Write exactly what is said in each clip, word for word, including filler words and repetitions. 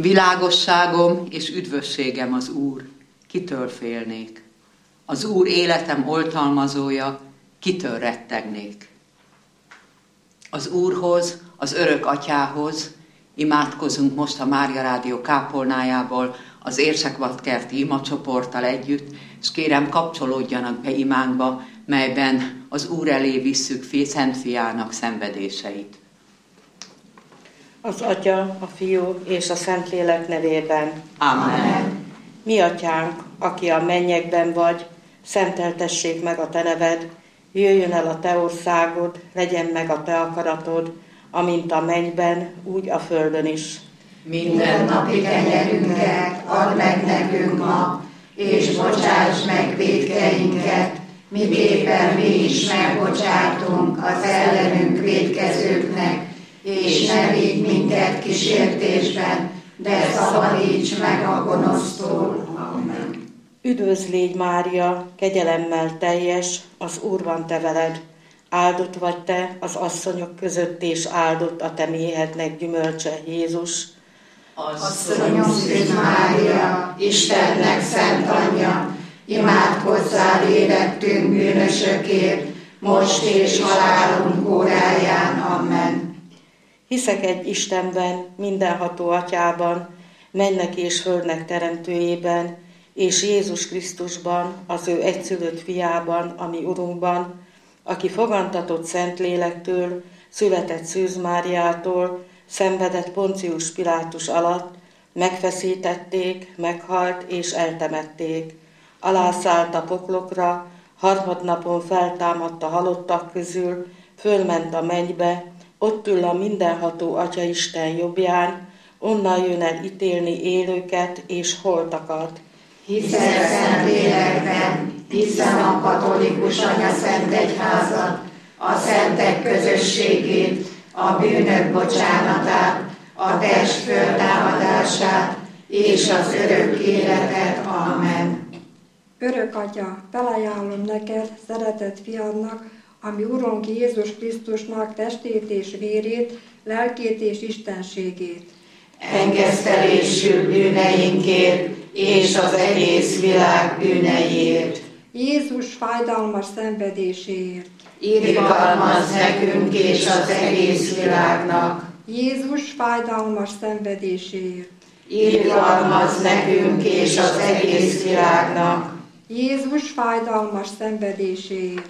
Világosságom és üdvösségem az Úr, kitől félnék? Az Úr életem oltalmazója, kitől rettegnék? Az Úrhoz, az örök atyához imádkozunk most a Mária Rádió kápolnájából, az Érsekvadkerti imacsoporttal együtt, és kérem, kapcsolódjanak be imánkba, melyben az Úr elé visszük Szent Fiának szenvedéseit. Az Atya, a Fiú és a Szentlélek nevében. Amen. Mi Atyánk, aki a mennyekben vagy, szenteltessék meg a Te neved, jöjjön el a Te országod, legyen meg a Te akaratod, amint a mennyben, úgy a földön is. Minden napi kenyerünket add meg nekünk ma, és bocsáss meg vétkeinket, miképpen mi is megbocsátunk az ellenünk vétkezőknek, és ne vigy minket kísértésben, de szabadíts meg a gonosztól. Amen. Üdvözl légy, Mária, kegyelemmel teljes, az Úr van te veled. Áldott vagy te az asszonyok között, és áldott a te méhednek gyümölcse, Jézus. Asszonyom Szűz Mária, Istennek szent anyja, imádkozzál érettünk bűnösökért, most és halálunk óráján. Amen. Hiszek egy Istenben, mindenható Atyában, mennek és földnek teremtőjében, és Jézus Krisztusban, az ő egyszülött fiában, ami Urunkban, aki fogantatott Szentlélektől, született Szűz Máriától, szenvedett Poncius Pilátus alatt, megfeszítették, meghalt és eltemették. Alászállt a poklokra, harmadnapon feltámadt a halottak közül, fölment a mennybe, ott ül a mindenható Atya Isten jobbján, onnan jön el ítélni élőket és holtakat. Hiszek Szentlélekben, hiszem a katolikus anyaszent egyházat, a szentek közösségét, a bűnök bocsánatát, a test föltámadását és az örök életet. Amen. Örök Atya, felajánlom neked, szeretett fiadnak, ami Urunk Jézus Krisztusnak testét és vérét, lelkét és istenségét. Engesztelésül bűneinkért és az egész világ bűneiért. Jézus fájdalmas szenvedéséért. Irgalmazz nekünk és az egész világnak. Jézus fájdalmas szenvedéséért. Irgalmazz nekünk és az egész világnak. Jézus fájdalmas szenvedéséért.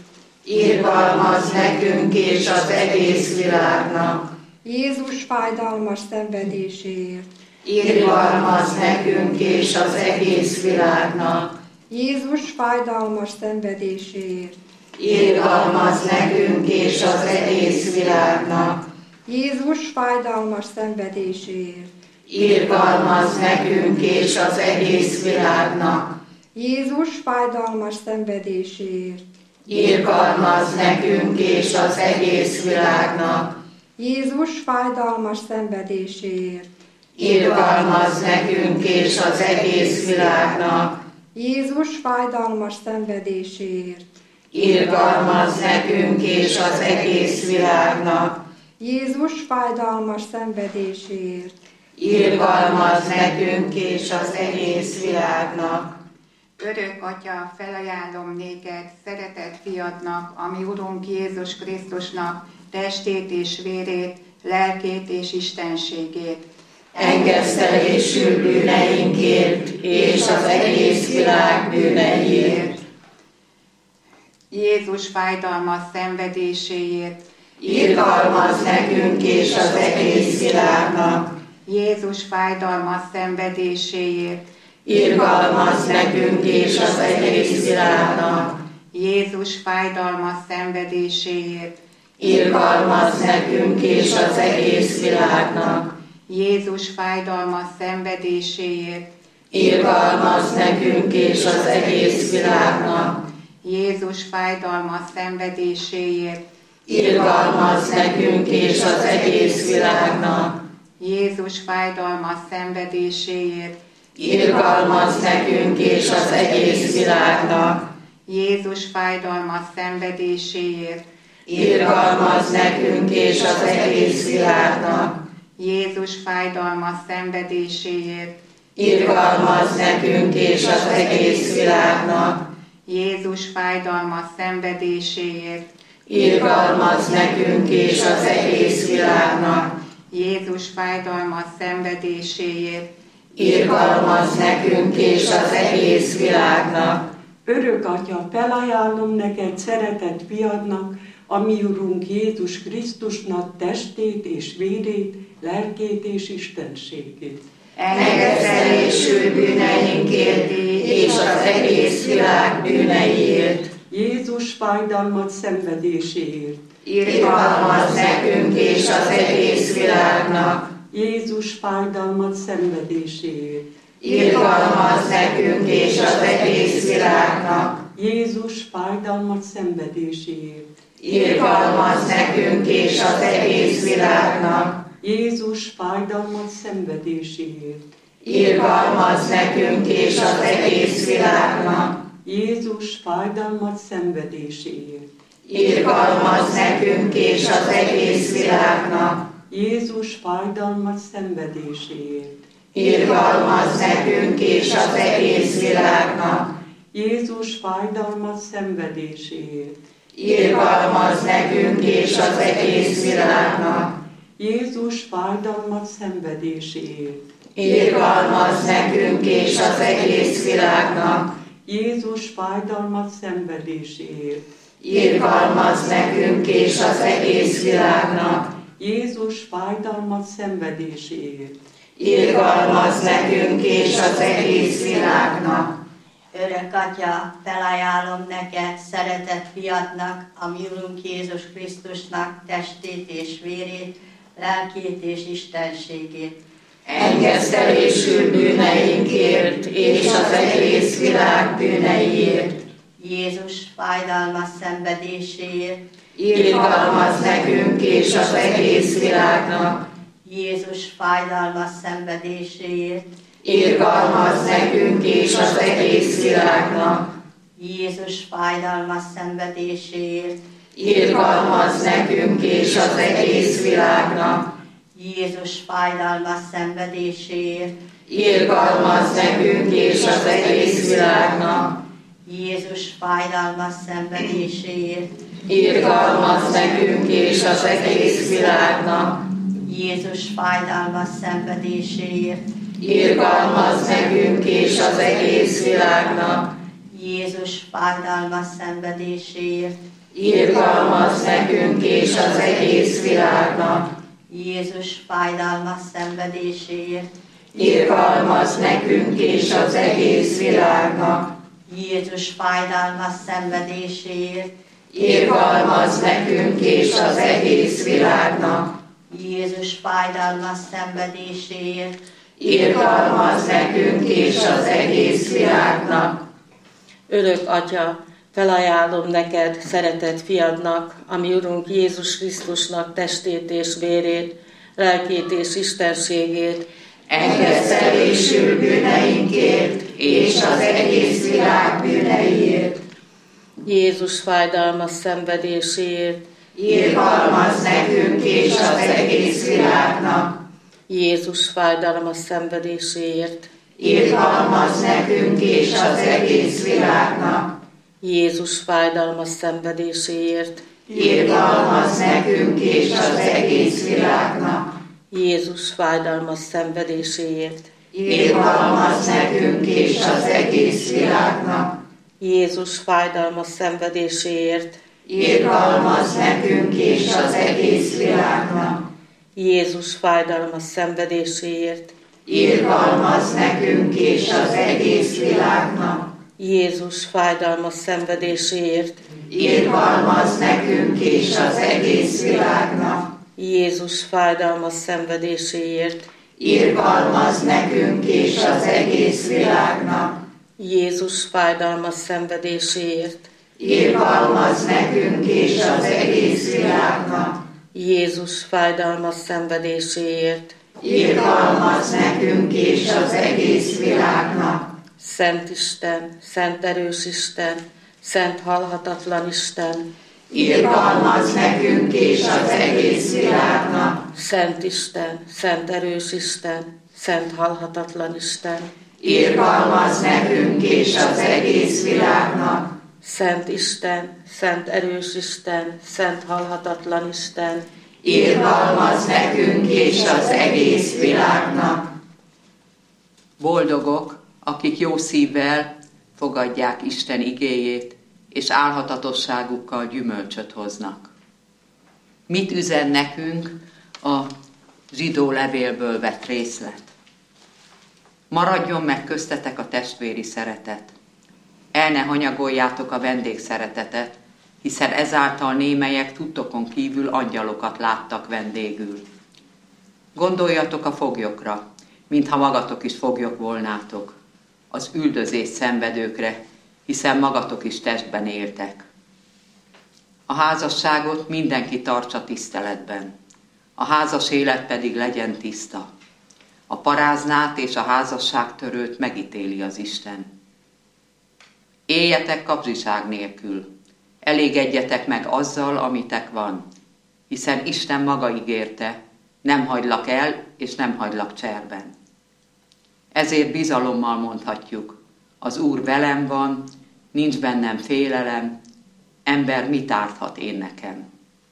Irgalmazz nekünk és az egész világnak. Jézus fájdalmas szenvedéséért. Irgalmazz nekünk és az egész világnak. Jézus fájdalmas szenvedéséért. Irgalmazz nekünk és az egész világnak. Jézus fájdalmas szenvedéséért. Irgalmazz nekünk és az egész világnak. Jézus fájdalmas szenvedéséért. Irgalmazz nekünk és az egész világnak. Jézus fájdalmas szenvedéséért. Irgalmazz nekünk és az egész világnak. Jézus fájdalmas szenvedéséért. Irgalmazz nekünk és az egész világnak. Jézus fájdalmas szenvedéséért. Irgalmazz nekünk és az egész világnak. Örök Atya, felajánlom néked, szeretett fiadnak, ami Urunk Jézus Krisztusnak testét és vérét, lelkét és istenségét. Engesztelésül bűneinkért és az egész világ bűneiért. Jézus fájdalmas szenvedéséért. Irgalmazz nekünk és az egész világnak. Jézus fájdalmas szenvedéséért. Irgalmazz nekünk és az egész világnak. Jézus fájdalmas szenvedéséért. Irgalmazz nekünk és az egész világnak. Jézus fájdalmas szenvedéséért. Irgalmazz nekünk és az egész világnak. Jézus fájdalmas szenvedéséért. Irgalmazz nekünk és az egész világnak. Jézus fájdalmas szenvedéséért. Irgalmazz nekünk és az egész világnak. Jézus fájdalmas szenvedéséért. Irgalmazz nekünk és az egész világnak. Jézus fájdalmas szenvedéséért, irgalmazz nekünk és az egész világnak, Jézus fájdalmas szenvedéséért, irgalmazz nekünk és az egész világnak, Jézus fájdalmas szenvedéséért, irgalmazz nekünk és az egész világnak. Örök Atya, felajánlom neked szeretett fiadnak, a mi Urunk Jézus Krisztusnak testét és vérét, lelkét és istenségét. Engedszerésül bűneinkért és az egész világ bűneiért. Jézus fájdalmat szenvedéséért. Irgalmazz nekünk és az egész világnak. Jézus fájdalmat szenvedéséért. Irgalmazz nekünk és az egész világnak. Jézus fájdalmat szenvedéséért. Irgalmazz nekünk és az egész világnak. Jézus fájdalmat szenvedéséért. Irgalmazz nekünk és az egész világnak. Jézus fájdalmat szenvedéséért. Irgalmazz nekünk és az egész világnak. Jézus fájdalmat szenvedéséért. Irgalmazz nekünk és az egész világnak. Jézus fájdalmat szenvedéséért. Irgalmazz nekünk és az egész világnak. Jézus fájdalmat szenvedéséért. Irgalmazz nekünk és az egész világnak. Jézus fájdalmat szenvedéséért. Irgalmazz nekünk és az egész világnak. Jézus fájdalmat szenvedéséért. Irgalmazz nekünk és az egész világnak. Örök Atya, felajánlom neked, szeretett fiadnak, a mi Urunk Jézus Krisztusnak testét és vérét, lelkét és istenségét. Engedszerésül bűneinkért és az egész világ bűneiért. Jézus fájdalmas szenvedéséért. Irgalmazz nekünk és az egész világnak. Jézus fájdalmas szenvedéséért. Irgalmazz nekünk és az egész világnak. Jézus fájdalmas szenvedéséért. Irgalmazz nekünk és az egész világnak. Jézus fájdalmas szenvedéséért. Irgalmazz nekünk és az egész világnak. Jézus fájdalmas szenvedéséért. Irgalmazz nekünk és az egész világnak. Jézus fájdalmas szenvedéséért. Irgalmazz nekünk és az egész világnak. Jézus fájdalmas szenvedéséért. Irgalmazz nekünk és az egész világnak. Jézus fájdalmas szenvedéséért. Irgalmazz nekünk és az egész világnak. Jézus fájdalmas szenvedéséért. Irgalmazz nekünk és az egész világnak. Jézus fájdalmas szenvedéséért. Irgalmazz nekünk és az egész világnak. Örök Atya, felajánlom neked, szeretett fiadnak, a mi Urunk Jézus Krisztusnak testét és vérét, lelkét és istenségét. Engedszerésül bűneinkért és az egész világ bűneiért. Jézus fájdalmas szenvedéséért. Irgalmazz nekünk és az egész világnak. Jézus fájdalmas szenvedéséért. Irgalmazz nekünk és az egész világnak. Jézus fájdalmas szenvedéséért. Irgalmazz nekünk és az egész világnak. Jézus fájdalmas szenvedéséért. Irgalmazz nekünk és az egész világnak. Jézus fájdalmas szenvedéséért. Irgalmazz nekünk és az egész világnak. Jézus fájdalmas szenvedéséért. Irgalmazz nekünk és az egész világnak. Jézus fájdalmas szenvedéséért. Irgalmazz nekünk és az egész világnak. Jézus fájdalmas szenvedéséért. Irgalmazz nekünk és az egész világnak. Jézus fájdalmas szenvedéséért. Irgalmazz nekünk és az egész világnak. Jézus fájdalmas szenvedéséért. Irgalmazz nekünk és az egész világnak. Szent Isten, szent erős Isten, szent halhatatlan Isten, Irgalmazz nekünk és az egész világnak. Szent Isten, szent erős Isten, szent halhatatlan Isten, irgalmazz nekünk és az egész világnak. Szent Isten, szent erős Isten, szent halhatatlan Isten, irgalmazz nekünk és az egész világnak. Boldogok, akik jó szívvel fogadják Isten igéjét, és álhatatosságukkal gyümölcsöt hoznak. Mit üzen nekünk a zsidó levélből vett részlet? Maradjon meg köztetek a testvéri szeretet. El ne hanyagoljátok a vendégszeretetet, hiszen ezáltal némelyek tudtokon kívül angyalokat láttak vendégül. Gondoljatok a foglyokra, mintha magatok is foglyok volnátok, az üldözés szenvedőkre, hiszen magatok is testben éltek. A házasságot mindenki tartsa tiszteletben, a házas élet pedig legyen tiszta. A paráznát és a házasságtörőt megítéli az Isten. Éljetek kapzsiság nélkül, elégedjetek meg azzal, amitek van, hiszen Isten maga ígérte, nem hagylak el, és nem hagylak cserben. Ezért bizalommal mondhatjuk, az Úr velem van, nincs bennem félelem, ember mit árthat én nekem.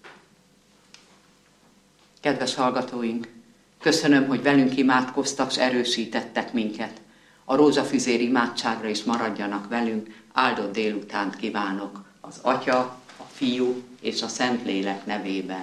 Kedves hallgatóink, köszönöm, hogy velünk imádkoztak, s erősítettek minket. A rózsafüzér imádságra is maradjanak velünk, áldott délutánt kívánok az Atya, a Fiú és a Szentlélek nevében.